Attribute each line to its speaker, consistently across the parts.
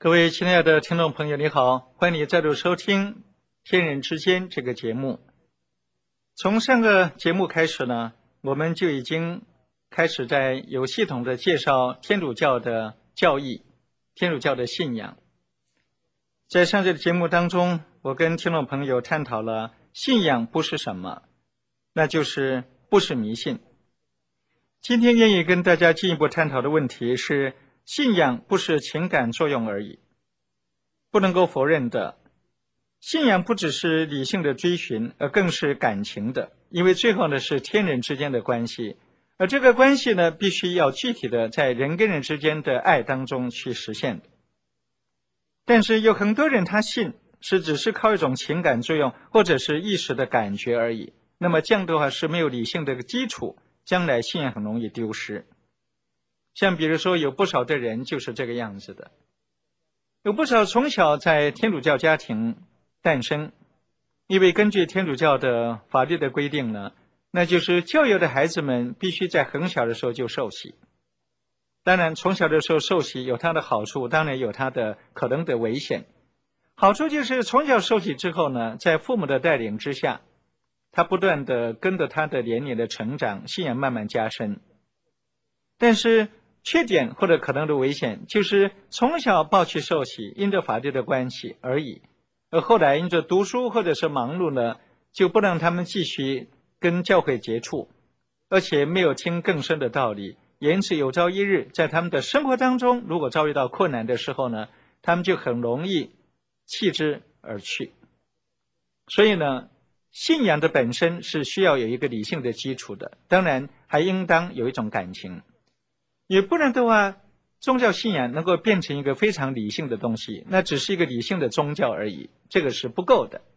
Speaker 1: 各位亲爱的听众朋友，你好，欢迎你再度收听《天人之间》这个节目。从上个节目开始呢，我们就已经开始在有系统的介绍天主教的教义、天主教的信仰。在上次的节目当中，我跟听众朋友探讨了信仰不是什么，那就是不是迷信。今天愿意跟大家进一步探讨的问题是，信仰不是情感作用而已。不能够否认的，信仰不只是理性的追寻，而更是感情的，因为最后呢是天人之间的关系，而这个关系呢必须要具体的在人跟人之间的爱当中去实现的。但是有很多人他信是只是靠一种情感作用或者是一时的感觉而已，那么这样的话是没有理性的基础，将来信仰很容易丢失。像比如说有不少的人就是这个样子的，有不少从小在天主教家庭诞生，因为根据天主教的法律的规定呢，那就是教友的孩子们必须在很小的时候就受洗。当然从小的时候受洗有它的好处，当然有它的可能的危险。好处就是从小受洗之后呢，在父母的带领之下，他不断的跟着他的年龄的成长，信仰慢慢加深。但是缺点或者可能的危险就是从小抱去受洗，因着法律的关系而已，而后来因着读书或者是忙碌呢，就不让他们继续跟教会接触，而且没有听更深的道理，也因此有朝一日在他们的生活当中，如果遭遇到困难的时候呢，他们就很容易弃之而去。所以呢，信仰的本身是需要有一个理性的基础的，当然还应当有一种感情，也不然的话，宗教信仰能够变成一个非常理性的东西，那只是一个理性的宗教而已，这个是不够的。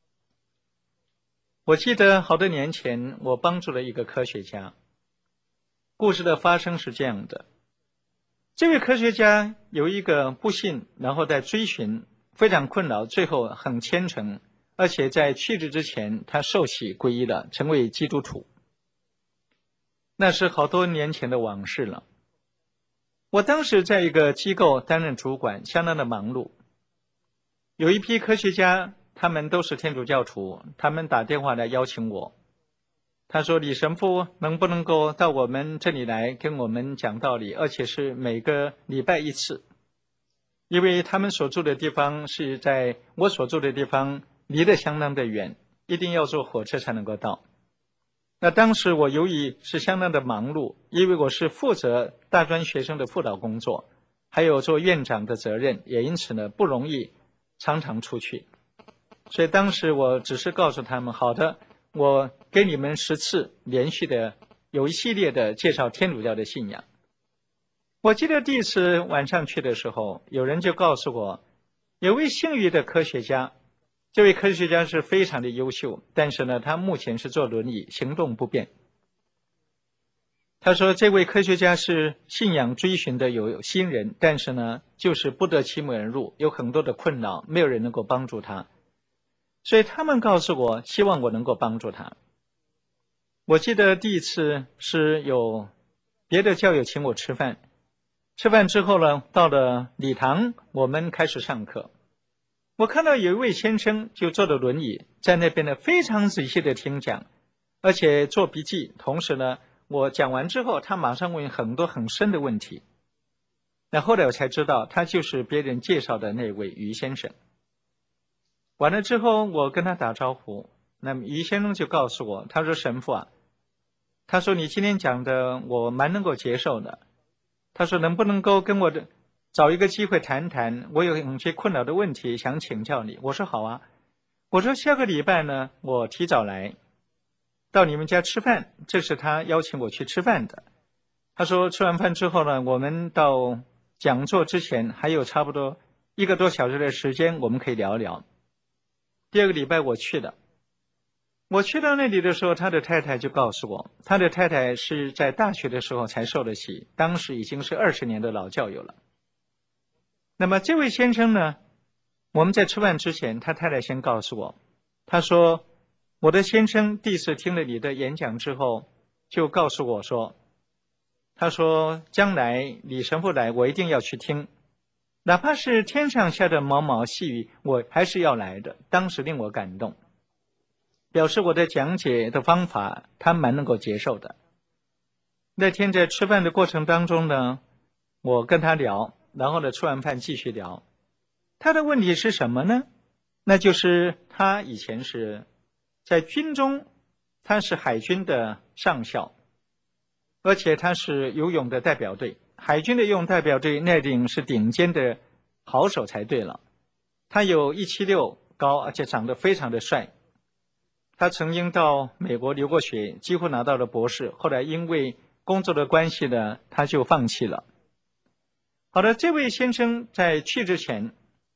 Speaker 1: 我记得好多年前我帮助了一个科学家，故事的发生是这样的，这位科学家有一个不信，然后在追寻，非常困扰，最后很虔诚，而且在去世之前他受洗皈依了，成为基督徒。那是好多年前的往事了。我当时在一个机构担任主管，相当的忙碌。有一批科学家，他们都是天主教徒，他们打电话来邀请我。他说：“李神父，能不能够到我们这里来跟我们讲道理，而且是每个礼拜一次？因为他们所住的地方是在我所住的地方离得相当的远，一定要坐火车才能够到。”那当时我由于是相当的忙碌，因为我是负责大专学生的辅导工作，还有做院长的责任，也因此呢不容易常常出去。所以当时我只是告诉他们，好的，我给你们10次连续的有一系列的介绍天主教的信仰。我记得第一次晚上去的时候，有人就告诉我，有位姓余的科学家，这位科学家是非常的优秀，但是呢，他目前是坐轮椅，行动不便。他说这位科学家是信仰追寻的有心人，但是呢，就是不得其门而入，有很多的困扰，没有人能够帮助他。所以他们告诉我，希望我能够帮助他。我记得第一次是有别的教友请我吃饭，吃饭之后呢，到了礼堂，我们开始上课。我看到有一位先生就坐着轮椅在那边呢，非常仔细的听讲，而且做笔记，同时呢，我讲完之后，他马上问很多很深的问题。那后来我才知道，他就是别人介绍的那位余先生。完了之后，我跟他打招呼，那么余先生就告诉我，他说：“神父啊，他说你今天讲的我蛮能够接受的，他说能不能够跟我的找一个机会谈谈，我有一些困扰的问题想请教你。”我说好啊，我说下个礼拜呢，我提早来到你们家吃饭，这是他邀请我去吃饭的。他说吃完饭之后呢，我们到讲座之前还有差不多1个多小时的时间，我们可以聊聊。第2个礼拜我去了，我去到那里的时候，他的太太就告诉我，他的太太是在大学的时候才受的洗，当时已经是20年的老教友了。那么这位先生呢，我们在吃饭之前，他太太先告诉我，他说我的先生第一次听了你的演讲之后，就告诉我说，他说将来李神父来，我一定要去听， 哪怕是天上下的毛毛细雨，我还是要来的。当时令我感动，表示我的讲解的方法他蛮能够接受的。那天在吃饭的过程当中呢，我跟他聊，然后呢吃完饭继续聊。他的问题是什么呢？那就是他以前是在军中，他是海军的上校，而且他是游泳的代表队。海军的游泳代表队那定是顶尖的好手才对了。他有176高，而且长得非常的帅。他曾经到美国留过学，几乎拿到了博士，后来因为工作的关系呢，他就放弃了。好的，这位先生在去之前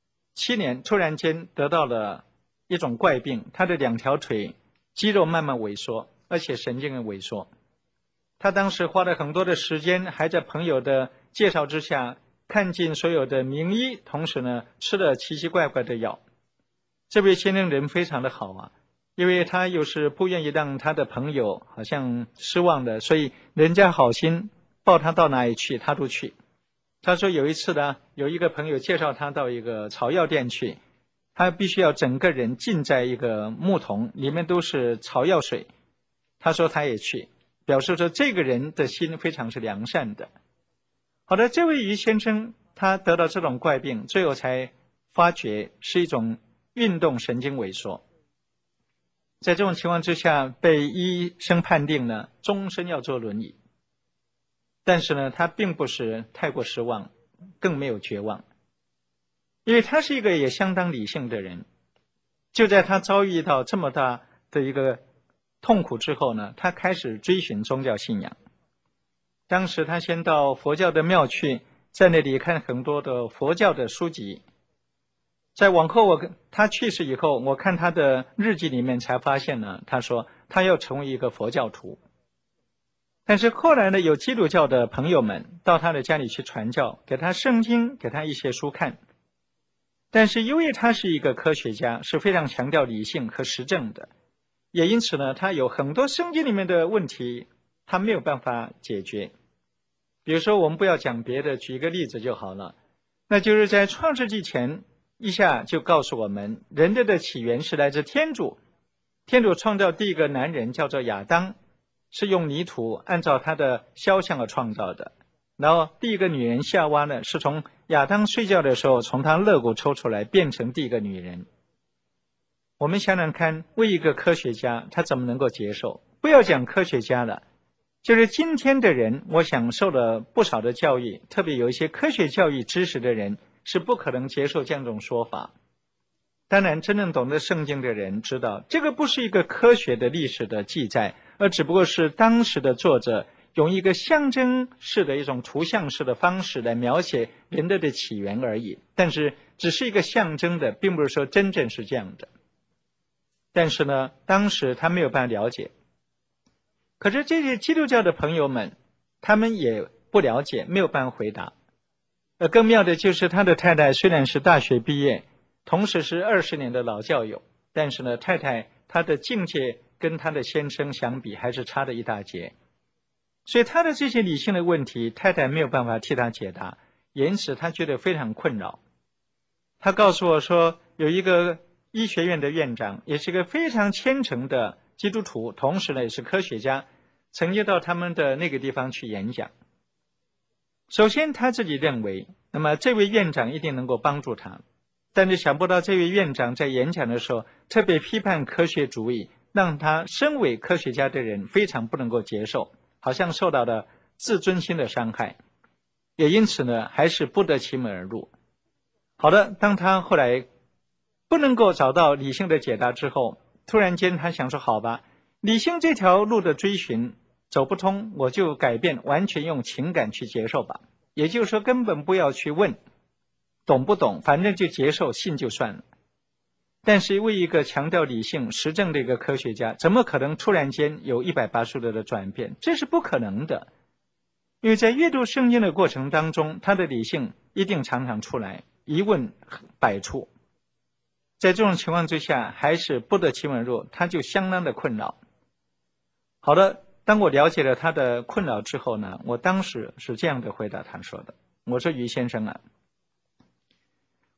Speaker 1: 7年突然间得到了一种怪病，他的2条腿肌肉慢慢萎缩，而且神经也萎缩。他当时花了很多的时间，还在朋友的介绍之下看尽所有的名医，同时呢吃了奇奇怪怪的药。这位先生人非常的好啊，因为他又是不愿意让他的朋友好像失望的，所以人家好心抱他到哪里去他都去。他说有一次呢，有一个朋友介绍他到一个草药店去，他必须要整个人浸在一个木桶，里面都是草药水。他说他也去，表示说这个人的心非常是良善的。好的，这位于先生他得到这种怪病，最后才发觉是一种运动神经萎缩。在这种情况之下，被医生判定呢，终身要坐轮椅。但是呢，他并不是太过失望，更没有绝望，因为他是一个也相当理性的人。就在他遭遇到这么大的一个痛苦之后呢，他开始追寻宗教信仰。当时他先到佛教的庙去，在那里看很多的佛教的书籍。在往后他去世以后，我看他的日记里面才发现呢，他说他要成为一个佛教徒。但是后来呢，有基督教的朋友们到他的家里去传教，给他圣经，给他一些书看。但是由于他是一个科学家，是非常强调理性和实证的，也因此呢，他有很多圣经里面的问题他没有办法解决。比如说我们不要讲别的，举一个例子就好了，那就是在创世纪前一下就告诉我们，人类的起源是来自天主。天主创造第一个男人叫做亚当，是用泥土按照他的肖像而创造的。然后第一个女人夏娃呢，是从亚当睡觉的时候从他肋骨抽出来变成第一个女人。我们想想看，为一个科学家他怎么能够接受？不要讲科学家了，就是今天的人，我想受了不少的教育，特别有一些科学教育知识的人是不可能接受这样一种说法。当然真正懂得圣经的人知道，这个不是一个科学的历史的记载，而只不过是当时的作者用一个象征式的一种图像式的方式来描写人类的起源而已，但是只是一个象征的，并不是说真正是这样的。但是呢，当时他没有办法了解。可是这些基督教的朋友们，他们也不了解，没有办法回答。更妙的就是他的太太虽然是大学毕业，同时是20年的老教友，但是呢，太太她的境界跟她的先生相比还是差了一大截。所以他的这些理性的问题，太太没有办法替他解答，因此他觉得非常困扰。他告诉我说，有一个医学院的院长，也是一个非常虔诚的基督徒，同时呢也是科学家，曾经到他们的那个地方去演讲。首先他自己认为，那么这位院长一定能够帮助他，但是想不到这位院长在演讲的时候特别批判科学主义，让他身为科学家的人非常不能够接受，好像受到了自尊心的伤害，也因此呢还是不得其门而入。好的，当他后来不能够找到理性的解答之后，突然间他想说，好吧，理性这条路的追寻走不通，我就改变，完全用情感去接受吧。也就是说根本不要去问懂不懂，反正就接受信就算了。但是为一个强调理性实证的一个科学家，怎么可能突然间有180度的转变？这是不可能的。因为在阅读圣经的过程当中，他的理性一定常常出来，疑问百出。在这种情况之下，还是不得其门而入，他就相当的困扰。好的，当我了解了他的困扰之后呢，我当时是这样的回答他说的，我说于先生啊，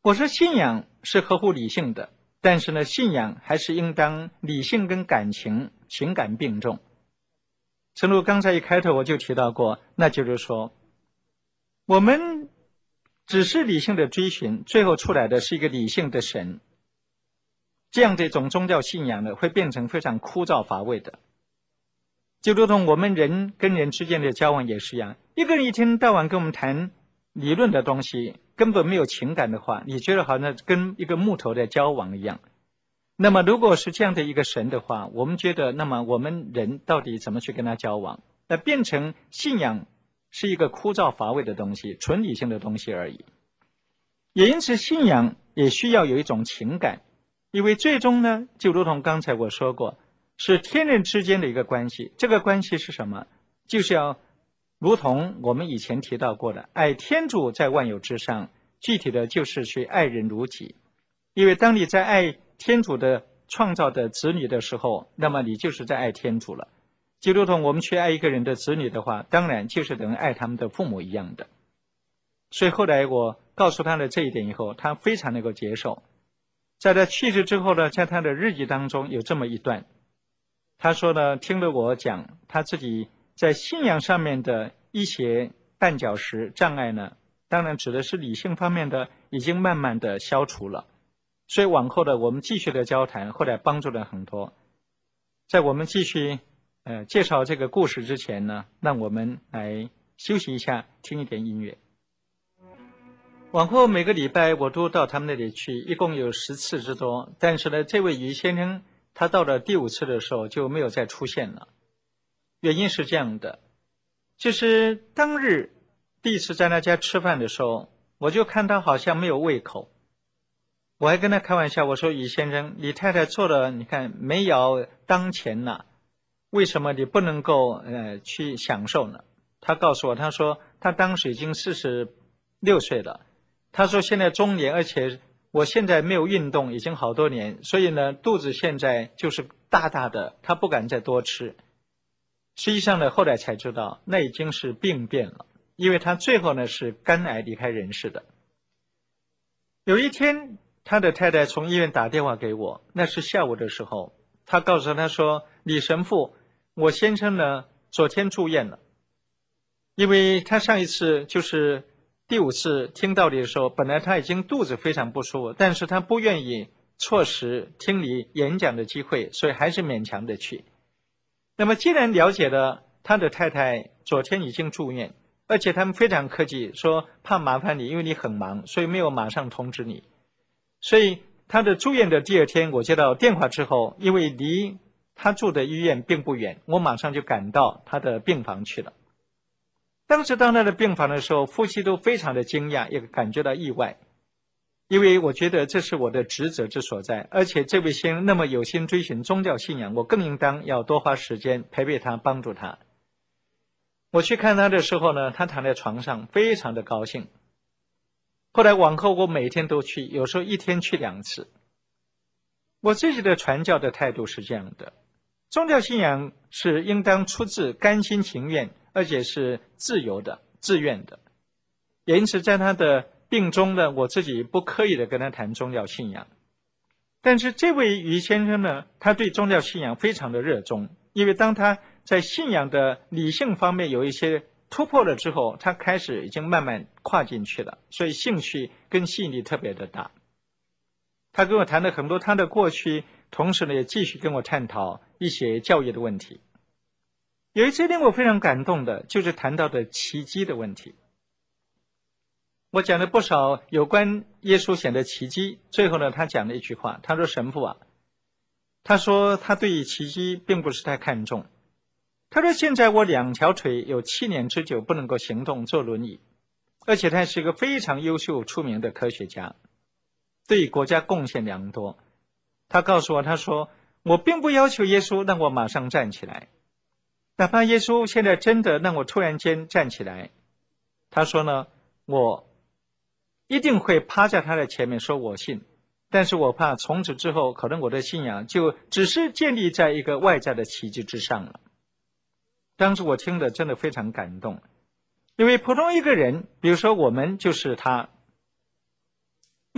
Speaker 1: 我说信仰是合乎理性的，但是呢，信仰还是应当理性跟感情、情感并重。正如刚才一开头我就提到过，那就是说，我们只是理性的追寻，最后出来的是一个理性的神。这样的一种宗教信仰呢，会变成非常枯燥乏味的。就如同我们人跟人之间的交往也是一样，一个人一天到晚跟我们谈理论的东西，根本没有情感的话，你觉得好像跟一个木头在交往一样。那么如果是这样的一个神的话，我们觉得那么我们人到底怎么去跟他交往？那变成信仰是一个枯燥乏味的东西，纯理性的东西而已。也因此信仰也需要有一种情感，因为最终呢，就如同刚才我说过，是天人之间的一个关系。这个关系是什么？就是要如同我们以前提到过的，爱天主在万有之上，具体的就是去爱人如己。因为当你在爱天主的创造的子女的时候，那么你就是在爱天主了。就如同我们去爱一个人的子女的话，当然就是等于爱他们的父母一样的。所以后来我告诉他的这一点以后，他非常能够接受。在他去世之后呢，在他的日记当中有这么一段，他说呢，听了我讲他自己在信仰上面的一些绊脚石障碍呢，当然指的是理性方面的，已经慢慢的消除了。所以往后的我们继续的交谈，后来帮助了很多。在我们继续介绍这个故事之前呢，让我们来休息一下，听一点音乐。往后每个礼拜我都到他们那里去，一共有10次之多。但是呢，这位于先生他到了第5次的时候就没有再出现了。原因是这样的，就是当日第一次在他家吃饭的时候，我就看他好像没有胃口。我还跟他开玩笑，我说于先生，你太太做了，你看没有当前呢，为什么你不能够去享受呢？他告诉我，他说他当时已经46岁了。他说现在中年，而且我现在没有运动已经好多年，所以呢肚子现在就是大大的，他不敢再多吃。实际上呢，后来才知道那已经是病变了，因为他最后呢是肝癌离开人世的。有一天他的太太从医院打电话给我，那是下午的时候，他告诉他说，李神父，我先生呢昨天住院了。因为他上一次就是第5次听道理的时候，本来他已经肚子非常不舒服，但是他不愿意错失听你演讲的机会，所以还是勉强的去。那么既然了解了他的太太昨天已经住院，而且他们非常客气，说怕麻烦你，因为你很忙，所以没有马上通知你。所以他的住院的第2天，我接到电话之后，因为离他住的医院并不远，我马上就赶到他的病房去了。当时到他的病房的时候，夫妻都非常的惊讶，也感觉到意外，因为我觉得这是我的职责之所在，而且这位先生那么有心追寻宗教信仰，我更应当要多花时间陪陪他，帮助他。我去看他的时候呢，他躺在床上非常的高兴。后来往后我每天都去，有时候1天去2次。我自己的传教的态度是这样的，宗教信仰是应当出自甘心情愿，而且是自由的、自愿的。也因此在他的病中呢，我自己不刻意的跟他谈宗教信仰。但是这位于先生呢，他对宗教信仰非常的热衷，因为当他在信仰的理性方面有一些突破了之后，他开始已经慢慢跨进去了，所以兴趣跟吸引力特别的大。他跟我谈了很多他的过去，同时呢也继续跟我探讨一些教育的问题。有一次令我非常感动的就是谈到的奇迹的问题。我讲了不少有关耶稣显的奇迹，最后呢他讲了一句话，他说神父啊，他说他对奇迹并不是太看重。他说现在我2条腿有7年之久不能够行动，坐轮椅，而且他是一个非常优秀出名的科学家，对国家贡献良多。他告诉我，他说我并不要求耶稣让我马上站起来，哪怕耶稣现在真的让我突然间站起来，他说呢，我一定会趴在他的前面说我信，但是我怕从此之后可能我的信仰就只是建立在一个外在的奇迹之上了。当时我听得真的非常感动，因为普通一个人，比如说我们就是他，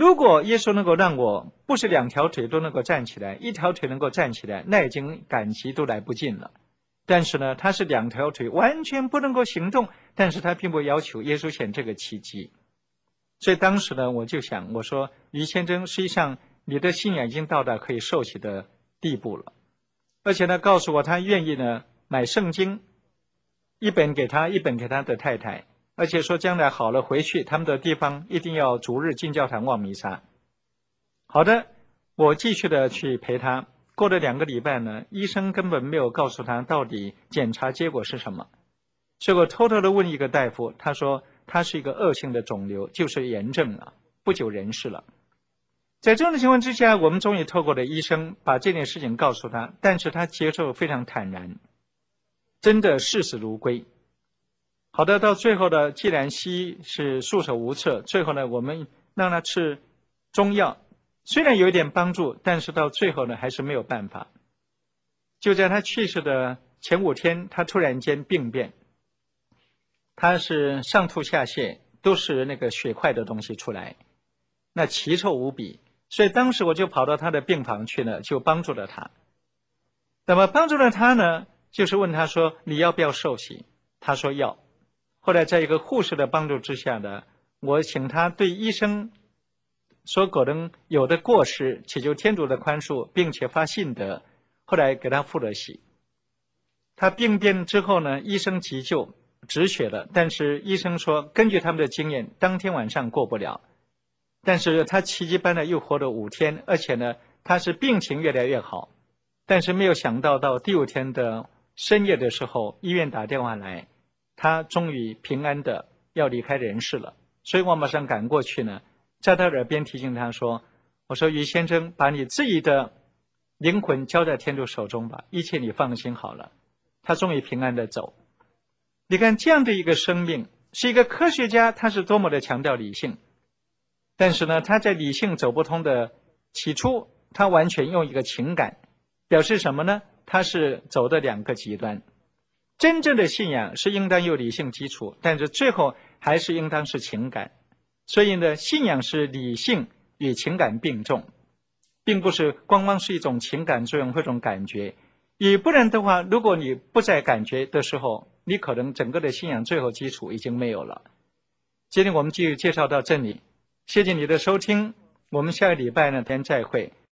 Speaker 1: 如果耶稣能够让我不是2条腿都能够站起来，1条腿能够站起来，那已经赶集都来不及了。但是呢，他是2条腿完全不能够行动，但是他并不要求耶稣显这个奇迹。所以当时呢，我就想，我说于先生，实际上你的信仰已经到达可以受洗的地步了。而且呢，告诉我他愿意呢买圣经，1本给他，1本给他的太太，而且说将来好了回去他们的地方一定要逐日进教堂望弥撒。好的，我继续的去陪他。过了2个礼拜呢，医生根本没有告诉他到底检查结果是什么，所以我偷偷的问一个大夫，他说他是一个恶性的肿瘤，就是炎症了，不久人世了。在这种情况之下，我们终于透过了医生把这件事情告诉他，但是他接受非常坦然，真的视死如归。好的，到最后呢，既然西医是束手无策，最后呢，我们让他吃中药，虽然有一点帮助，但是到最后呢，还是没有办法。就在他去世的前5天，他突然间病变，他是上吐下泻，都是那个血块的东西出来，那奇臭无比。所以当时我就跑到他的病房去呢，就帮助了他。那么帮助了他呢，就是问他说你要不要受洗，他说要。后来在一个护士的帮助之下呢，我请他对医生说可能有的过失祈求天主的宽恕，并且发信德，后来给他付了洗。他病变之后呢，医生急救止血了，但是医生说根据他们的经验，当天晚上过不了。但是他奇迹般的又活了5天，而且呢，他是病情越来越好。但是没有想到到第5天的深夜的时候，医院打电话来，他终于平安的要离开人世了。所以我马上赶过去呢，在他耳边提醒他说，我说于先生，把你自己的灵魂交在天主手中吧，一切你放心好了。他终于平安的走。你看这样的一个生命，是一个科学家，他是多么的强调理性，但是呢，他在理性走不通的起初，他完全用一个情感表示什么呢？他是走的2个极端。真正的信仰是应当有理性基础，但是最后还是应当是情感。所以呢，信仰是理性与情感并重，并不是光光是一种情感作用或一种感觉。也不然的话，如果你不在感觉的时候，你可能整个的信仰最后基础已经没有了。今天我们继续介绍到这里，谢谢你的收听，我们下个礼拜呢再会。